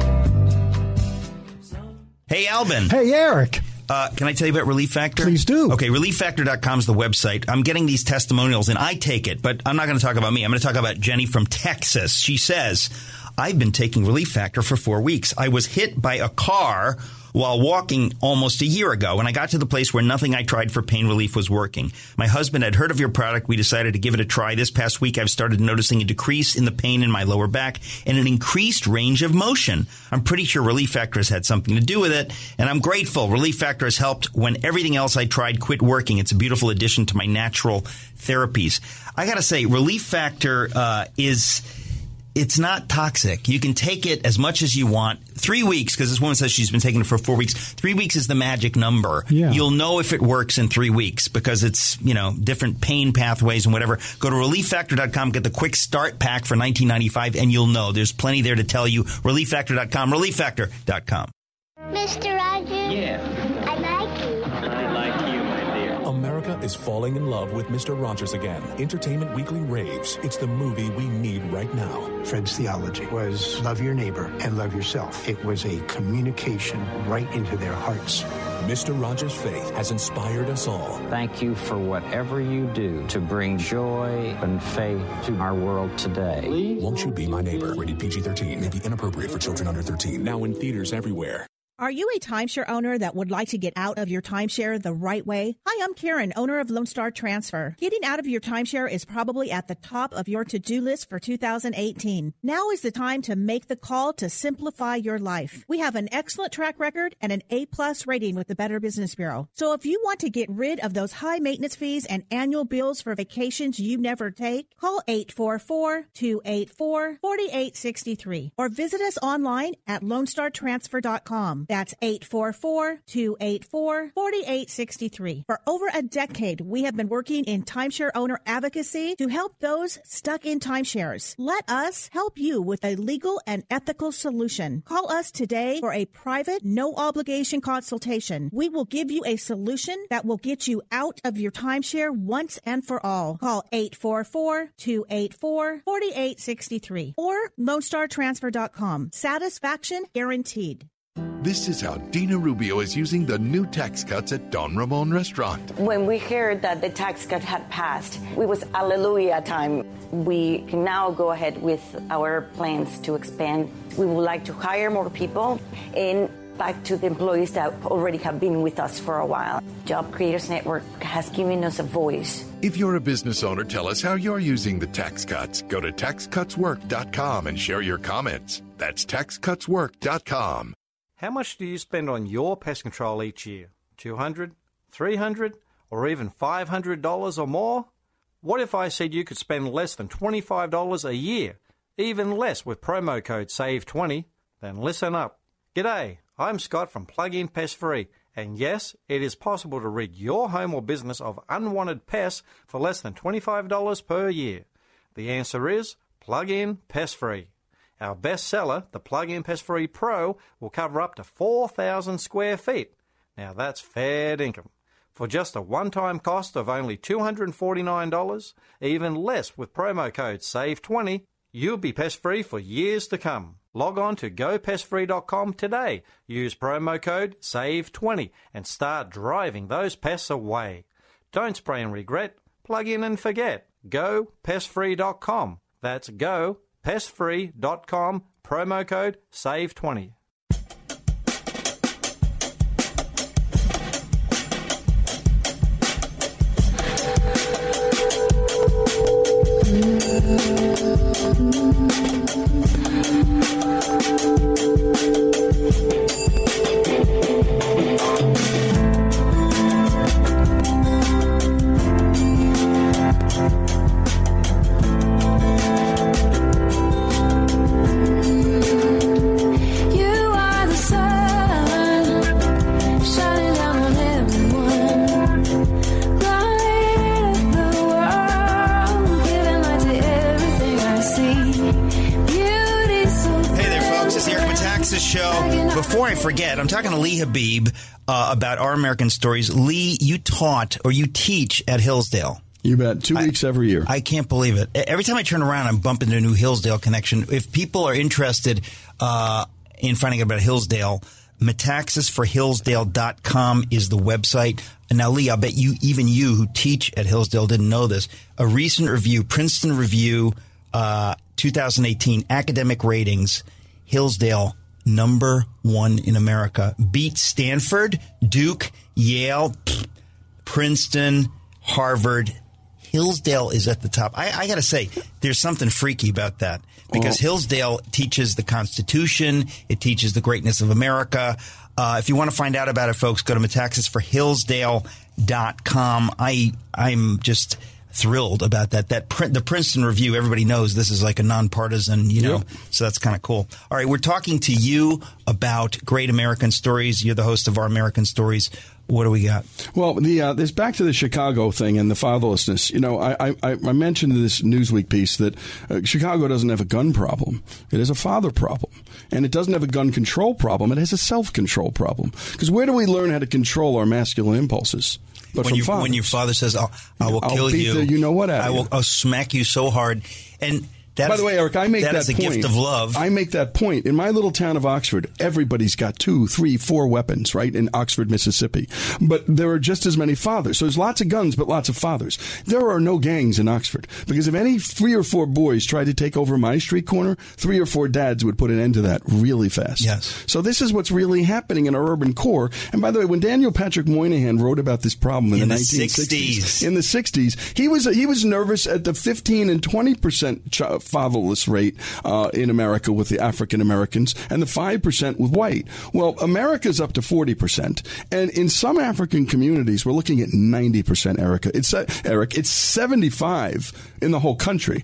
Hey, Albin. Hey, Eric. Can I tell you about Relief Factor? Please do. Okay, ReliefFactor.com is the website. I'm getting these testimonials, and I take it, but I'm not going to talk about me. I'm going to talk about Jenny from Texas. She says, I've been taking Relief Factor for 4 weeks. I was hit by a car while walking almost a year ago, and I got to the place where nothing I tried for pain relief was working. My husband had heard of your product. We decided to give it a try. This past week, I've started noticing a decrease in the pain in my lower back and an increased range of motion. I'm pretty sure Relief Factor has had something to do with it, and I'm grateful. Relief Factor has helped when everything else I tried quit working. It's a beautiful addition to my natural therapies. I got to say, Relief Factor it's not toxic. You can take it as much as you want. 3 weeks, because this woman says she's been taking it for 4 weeks. 3 weeks is the magic number. Yeah. You'll know if it works in 3 weeks because it's, different pain pathways and whatever. Go to ReliefFactor.com, get the quick start pack for $19.95, and you'll know. There's plenty there to tell you. ReliefFactor.com, ReliefFactor.com. Mr. Rogers? Yeah. I like you. I like you, my dear. America is falling in love with Mr. Rogers again. Entertainment Weekly raves. It's the movie we need right now. Fred's theology was love your neighbor and love yourself. It was a communication right into their hearts. Mr. Rogers' faith has inspired us all. Thank you for whatever you do to bring joy and faith to our world today. Won't You Be My Neighbor? Rated PG-13. May be inappropriate for children under 13. Now in theaters everywhere. Are you a timeshare owner that would like to get out of your timeshare the right way? Hi, I'm Karen, owner of Lone Star Transfer. Getting out of your timeshare is probably at the top of your to-do list for 2018. Now is the time to make the call to simplify your life. We have an excellent track record and an A+ rating with the Better Business Bureau. So if you want to get rid of those high maintenance fees and annual bills for vacations you never take, call 844-284-4863 or visit us online at LoneStarTransfer.com. That's 844-284-4863. For over a decade, we have been working in timeshare owner advocacy to help those stuck in timeshares. Let us help you with a legal and ethical solution. Call us today for a private, no-obligation consultation. We will give you a solution that will get you out of your timeshare once and for all. Call 844-284-4863 or LoneStarTransfer.com. Satisfaction guaranteed. This is how Dina Rubio is using the new tax cuts at Don Ramon Restaurant. When we heard that the tax cut had passed, it was hallelujah time. We can now go ahead with our plans to expand. We would like to hire more people and back to the employees that already have been with us for a while. Job Creators Network has given us a voice. If you're a business owner, tell us how you're using the tax cuts. Go to taxcutswork.com and share your comments. That's taxcutswork.com. How much do you spend on your pest control each year? $200, $300, or even $500 or more? What if I said you could spend less than $25 a year, even less with promo code SAVE20? Then listen up. G'day, I'm Scott from Plug-in Pest Free, and yes, it is possible to rid your home or business of unwanted pests for less than $25 per year. The answer is Plug-in Pest Free. Our best seller, the Plug-in Pest Free Pro, will cover up to 4,000 square feet. Now that's fair dinkum. For just a one-time cost of only $249, even less with promo code SAVE20, you'll be pest-free for years to come. Log on to gopestfree.com today. Use promo code SAVE20 and start driving those pests away. Don't spray and regret. Plug in and forget. GoPestFree.com. That's GoPestFree.com. Promo code SAVE20. before I forget, I'm talking to Lee Habib about Our American Stories. Lee, you teach at Hillsdale. You bet. 2 weeks every year. I can't believe it. Every time I turn around, I'm bumping into a new Hillsdale connection. If people are interested in finding out about Hillsdale, metaxasforhillsdale.com is the website. And now, Lee, I'll bet even you who teach at Hillsdale didn't know this. A recent review, Princeton Review, 2018, academic ratings, Hillsdale, number 1 in America. Beat Stanford, Duke, Yale, Princeton, Harvard. Hillsdale is at the top. I got to say, there's something freaky about that because Hillsdale teaches the Constitution. It teaches the greatness of America. If you want to find out about it, folks, go to metaxasforhillsdale.com. I'm just thrilled about that. The Princeton Review, everybody knows this is like a nonpartisan, so that's kind of cool. All right, we're talking to you about Great American Stories. You're the host of Our American Stories. What do we got? Well, this back to the Chicago thing and the fatherlessness. I mentioned in this Newsweek piece that Chicago doesn't have a gun problem. It has a father problem. And it doesn't have a gun control problem. It has a self-control problem. Because where do we learn how to control our masculine impulses? But when your father says, I will kill you. You know what? I'll smack you so hard. And by the way, Eric, I make that is a point. Gift of love. I make that point. In my little town of Oxford, everybody's got 2, 3, 4 weapons, right, in Oxford, Mississippi. But there are just as many fathers. So there's lots of guns, but lots of fathers. There are no gangs in Oxford. Because if any 3 or 4 boys tried to take over my street corner, 3 or 4 dads would put an end to that really fast. Yes. So this is what's really happening in our urban core. And by the way, when Daniel Patrick Moynihan wrote about this problem in the 1960s, in the 60s, he was nervous at the 15 and 20% fatherless rate in America with the African Americans and the 5% with white. Well, America's up to 40%. And in some African communities, we're looking at 90%, Eric. It's 75 in the whole country.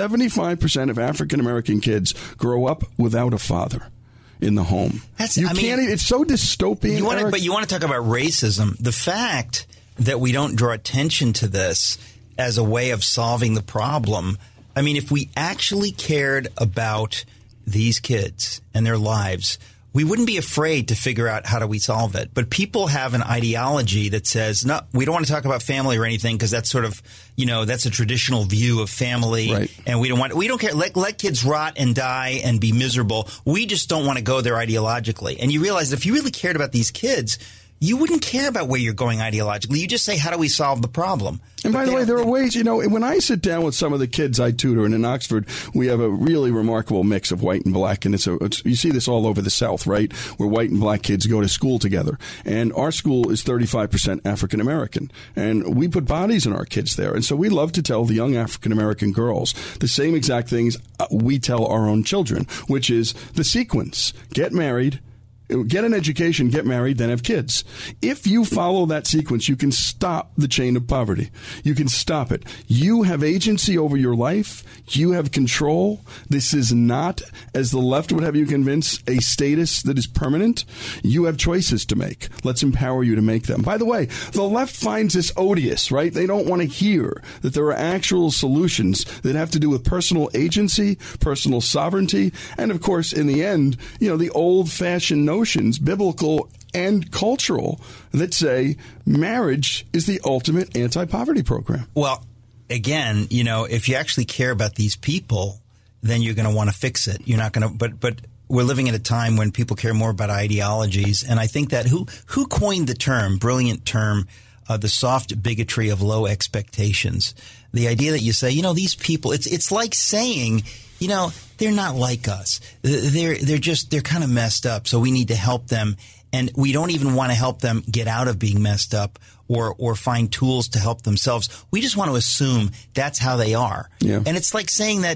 75% of African American kids grow up without a father in the home. It's so dystopian. But you want to talk about racism. The fact that we don't draw attention to this as a way of solving the problem. I mean, if we actually cared about these kids and their lives, we wouldn't be afraid to figure out how do we solve it. But people have an ideology that says, no, we don't want to talk about family or anything because that's sort of, that's a traditional view of family. Right. And we don't care. Let kids rot and die and be miserable. We just don't want to go there ideologically. And you realize that if you really cared about these kids, you wouldn't care about where you're going ideologically. You just say, how do we solve the problem? And by the way, there are ways, when I sit down with some of the kids I tutor, and in Oxford, we have a really remarkable mix of white and black. And you see this all over the South, right? Where white and black kids go to school together. And our school is 35% African American. And we put bodies in our kids there. And so we love to tell the young African American girls the same exact things we tell our own children, which is the sequence: get married, get an education, get married, then have kids. If you follow that sequence, you can stop the chain of poverty. You can stop it. You have agency over your life. You have control. This is not, as the left would have you convince, a status that is permanent. You have choices to make. Let's empower you to make them. By the way, the left finds this odious, right? They don't want to hear that there are actual solutions that have to do with personal agency, personal sovereignty, and of course, in the end, the old-fashioned notions, biblical and cultural, that say marriage is the ultimate anti-poverty program. Well, again, if you actually care about these people, then you're going to want to fix it. You're not going to, but we're living at a time when people care more about ideologies. And I think that who coined the term, brilliant term, the soft bigotry of low expectations. The idea that you say, these people, it's like saying, they're not like us. They're kind of messed up. So we need to help them. And we don't even want to help them get out of being messed up or find tools to help themselves. We just want to assume that's how they are. Yeah. And it's like saying that,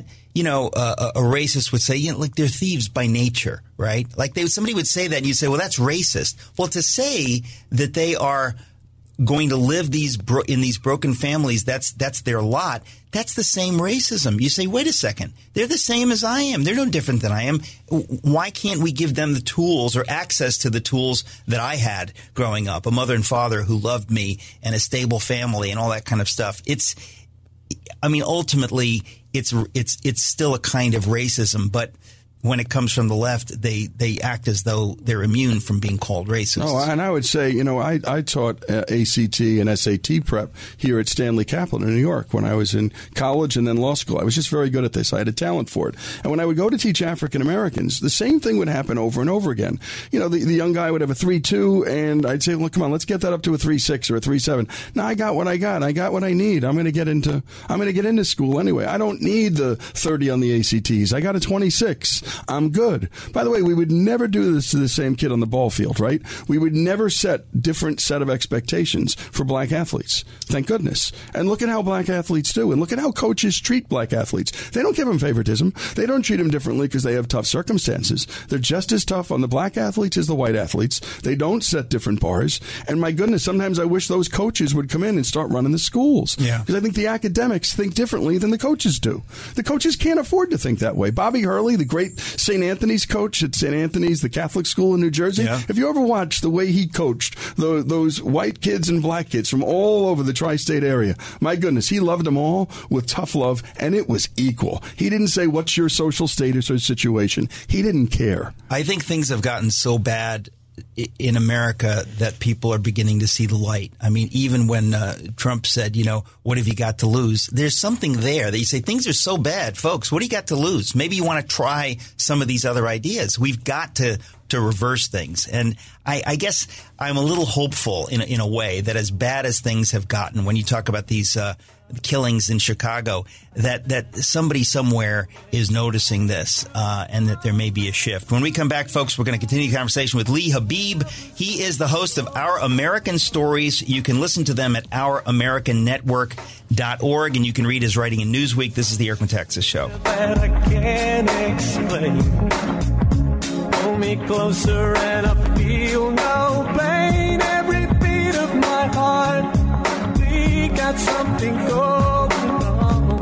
a racist would say, they're thieves by nature, right? Like somebody would say that and you say, well, that's racist. Well, to say that they are going to live in these broken families, that's their lot. That's the same racism. You say, wait a second, they're the same as I am. They're no different than I am. Why can't we give them the tools or access to the tools that I had growing up? A mother and father who loved me and a stable family and all that kind of stuff. Ultimately, it's still a kind of racism, but when it comes from the left, they act as though they're immune from being called racist. Oh, and I would say, I taught ACT and SAT prep here at Stanley Kaplan in New York when I was in college and then law school. I was just very good at this. I had a talent for it. And when I would go to teach African Americans, the same thing would happen over and over again. The young guy would have a 3.2, and I'd say, look, come on, let's get that up to a 3.6 or a 3.7. No, I got what I got. I got what I need. I'm going to get into school anyway. I don't need the 30 on the ACTs. I got a 26. I'm good. By the way, we would never do this to the same kid on the ball field, right? We would never set different set of expectations for black athletes. Thank goodness. And look at how black athletes do. And look at how coaches treat black athletes. They don't give them favoritism. They don't treat them differently because they have tough circumstances. They're just as tough on the black athletes as the white athletes. They don't set different bars. And my goodness, sometimes I wish those coaches would come in and start running the schools. Yeah. Because I think the academics think differently than the coaches do. The coaches can't afford to think that way. Bobby Hurley, the great St. Anthony's coach at St. Anthony's, the Catholic school in New Jersey, if you ever watched the way he coached those white kids and black kids from all over the tri-state area, my goodness, he loved them all with tough love, and it was equal. He didn't say, what's your social status or situation? He didn't care. I think things have gotten so bad in America that people are beginning to see the light. I mean, even when Trump said, what have you got to lose? There's something there that you say, things are so bad, folks. What do you got to lose? Maybe you want to try some of these other ideas. We've got to reverse things. And I guess I'm a little hopeful in a way that as bad as things have gotten, when you talk about these killings in Chicago, that somebody somewhere is noticing this and that there may be a shift. When we come back, folks, we're going to continue the conversation with Lee Habib. He is the host of Our American Stories. You can listen to them at OurAmericanNetwork.org, and you can read his writing in Newsweek. This is the Eric Metaxas Show. That I can't explain. Pull me closer and I feel no pain. Every beat of my heart, we got something going on.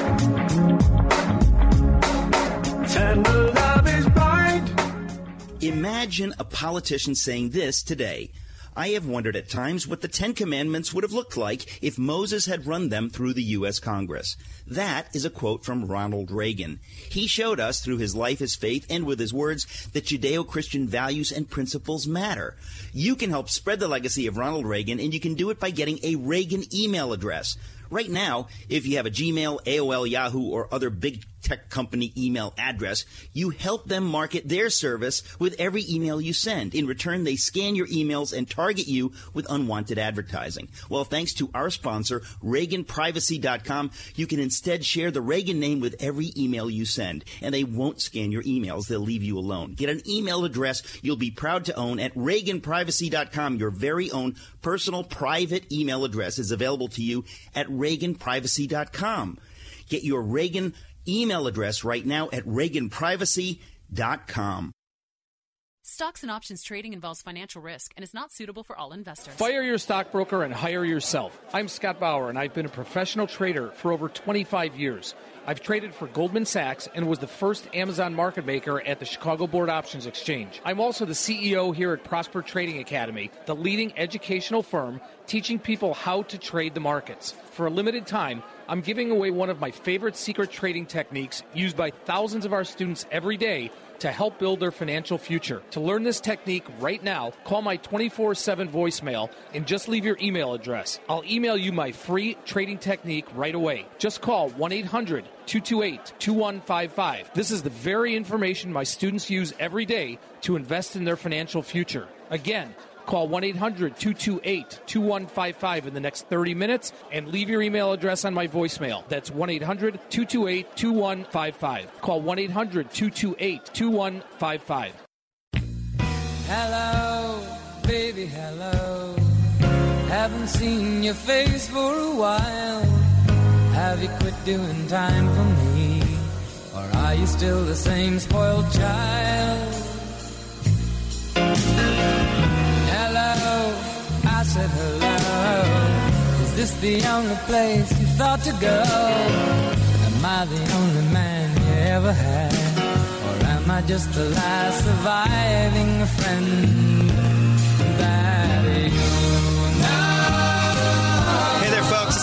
Tender love is blind. Imagine a politician saying this today. I have wondered at times what the Ten Commandments would have looked like if Moses had run them through the U.S. Congress. That is a quote from Ronald Reagan. He showed us through his life, his faith, and with his words that Judeo-Christian values and principles matter. You can help spread the legacy of Ronald Reagan, and you can do it by getting a Reagan email address. Right now, if you have a Gmail, AOL, Yahoo, or other big tech company email address, you help them market their service with every email you send. In return, they scan your emails and target you with unwanted advertising. Well, thanks to our sponsor, ReaganPrivacy.com, you can instead share the Reagan name with every email you send, and they won't scan your emails. They'll leave you alone. Get an email address you'll be proud to own at ReaganPrivacy.com. Your very own personal private email address is available to you at ReaganPrivacy.com. Get your Reagan email address right now at ReaganPrivacy.com. Stocks and options trading involves financial risk and is not suitable for all investors. Fire your stockbroker and hire yourself. I'm Scott Bauer, and I've been a professional trader for over 25 years. I've traded for Goldman Sachs and was the first Amazon market maker at the Chicago Board Options Exchange. I'm also the CEO here at Prosper Trading Academy, the leading educational firm teaching people how to trade the markets. For a limited time, I'm giving away one of my favorite secret trading techniques used by thousands of our students every day to help build their financial future. To learn this technique right now, call my 24/7 voicemail and just leave your email address. I'll email you my free trading technique right away. Just call 1-800-228-2155. This is the very information my students use every day to invest in their financial future. Again, call 1-800-228-2155 in the next 30 minutes and leave your email address on my voicemail. That's 1-800-228-2155. Call 1-800-228-2155. Hello, baby, hello. Haven't seen your face for a while. Have you quit doing time for me? Or are you still the same spoiled child? Hello, I said hello. Is this the only place you thought to go? Am I the only man you ever had? Or am I just the last surviving friend that you know? Hey there, folks. It's Eric Metaxas.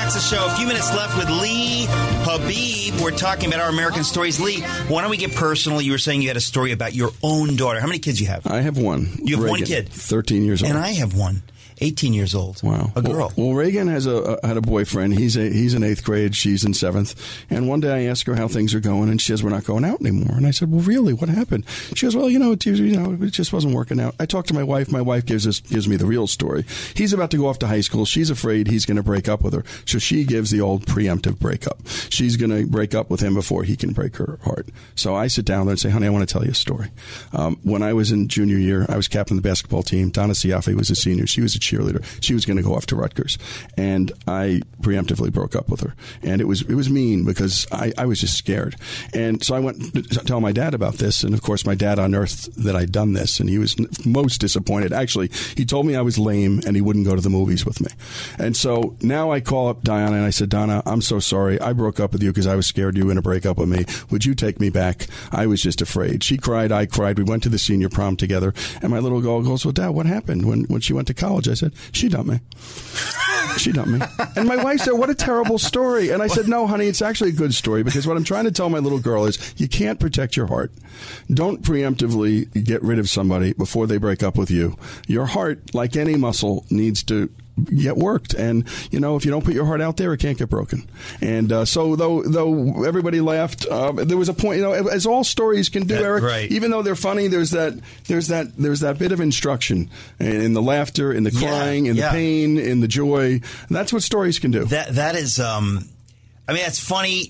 Taxes Show. A few minutes left with Lee Habib. We're talking about Our American Stories. Lee, why don't we get personal? You were saying you had a story about your own daughter. How many kids do you have? I have one. You have Reagan, one kid? 13 years old. And I have one. 18 years old. Wow. A girl. Well, Reagan has had a boyfriend. He's in 8th grade. She's in 7th. And one day I asked her how things are going, and she says, we're not going out anymore. And I said, well, really? What happened? She goes, well, it just wasn't working out. I talked to my wife. My wife gives me the real story. He's about to go off to high school. She's afraid he's going to break up with her. So she gives the old preemptive breakup. She's going to break up with him before he can break her heart. So I sit down there and say, honey, I want to tell you a story. When I was in junior year, I was captain of the basketball team. Donna Siafi was a senior. She was a cheerleader. She was going to go off to Rutgers, and I preemptively broke up with her. And it was mean because I was just scared. And so I went to tell my dad about this, and of course my dad unearthed that I'd done this, and he was most disappointed. Actually, he told me I was lame and he wouldn't go to the movies with me. And so now I call up Diana and I said, Donna, I'm so sorry. I broke up with you because I was scared you were going to break up with me. Would you take me back? I was just afraid. She cried, I cried. We went to the senior prom together, and my little girl goes, well, Dad, what happened when she went to college? I said, she dumped me. She dumped me. And my wife said, what a terrible story. And I said, no, honey, it's actually a good story, because what I'm trying to tell my little girl is you can't protect your heart. Don't preemptively get rid of somebody before they break up with you. Your heart, like any muscle, needs to get worked, and if you don't put your heart out there, it can't get broken. And so though everybody laughed, there was a point, as all stories can do, Eric. Right. Even though they're funny, there's that bit of instruction in the laughter, in the crying, in the pain, in the joy. That's what stories can do. That is, that's funny.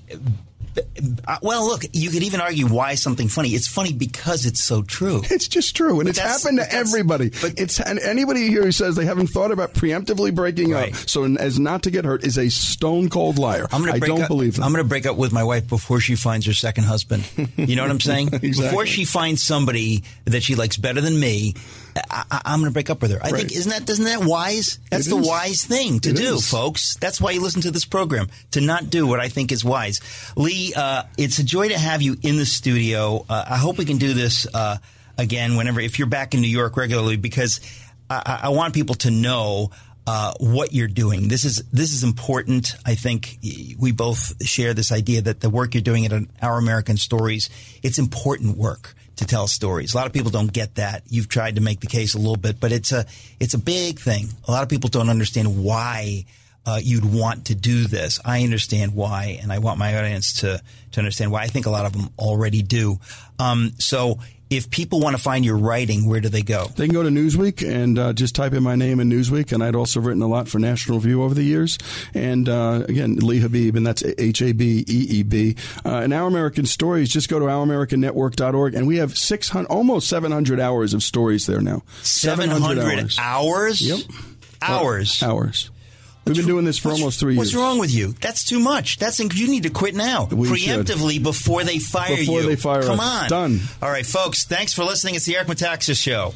Well, look, you could even argue why something funny. It's funny because it's so true. It's just true, and it's happened to everybody. And anybody here who says they haven't thought about preemptively breaking up so as not to get hurt is a stone cold liar. I don't believe them. I'm going to break up with my wife before she finds her second husband. You know what I'm saying? Exactly. Before she finds somebody that she likes better than me, I'm going to break up with her. I think isn't that wise? That's the wise thing to do, folks. That's why you listen to this program, to not do what I think is wise. Lee, it's a joy to have you in the studio. I hope we can do this again if you're back in New York regularly, because I want people to know what you're doing. This is important. I think we both share this idea that the work you're doing at Our American Stories, it's important work to tell stories. A lot of people don't get that. You've tried to make the case a little bit, but it's a big thing. A lot of people don't understand why you'd want to do this. I understand why, and I want my audience to understand why. I think a lot of them already do. So if people want to find your writing, where do they go? They can go to Newsweek and just type in my name in Newsweek, and I'd also written a lot for National Review over the years. And again, Lee Habib, and that's Habeeb. And Our American Stories, just go to ouramericannetwork.org, and we have almost 700 hours of stories there now. 700 hours? Yep. Hours. We've been doing this for almost 3 years. What's wrong with you? That's too much. You need to quit now. Preemptively before they fire you. Before they fire us. Come on. Done. All right, folks, thanks for listening. It's the Eric Metaxas Show.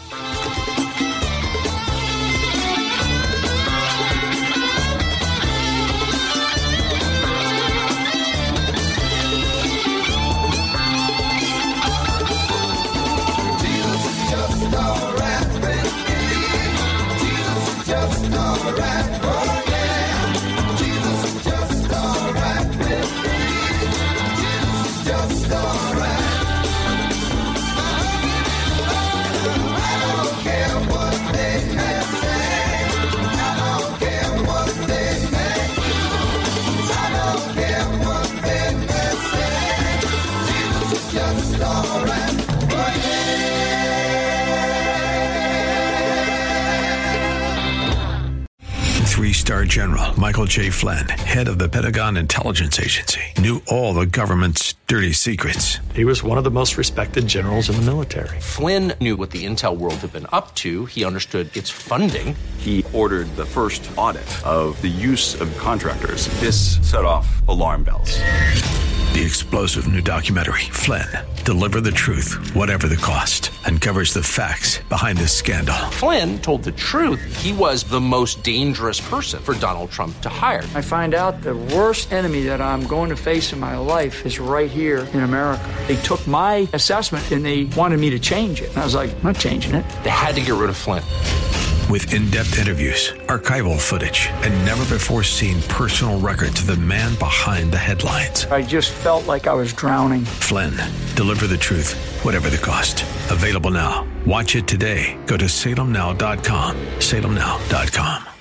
Three-star General Michael J. Flynn, head of the Pentagon Intelligence Agency, knew all the government's dirty secrets. He was one of the most respected generals in the military. Flynn knew what the intel world had been up to. He understood its funding. He ordered the first audit of the use of contractors. This set off alarm bells. The explosive new documentary, Flynn, Deliver the Truth, Whatever the Cost, uncovers the facts behind this scandal. Flynn told the truth. He was the most dangerous person for Donald Trump to hire. I find out the worst enemy that I'm going to face in my life is right here in America. They took my assessment and they wanted me to change it. And I was like, I'm not changing it. They had to get rid of Flynn. with in-depth interviews, archival footage, and never-before-seen personal records of the man behind the headlines. I just felt like I was drowning. Flynn, deliver the truth, whatever the cost. Available now. Watch it today. Go to salemnow.com. salemnow.com.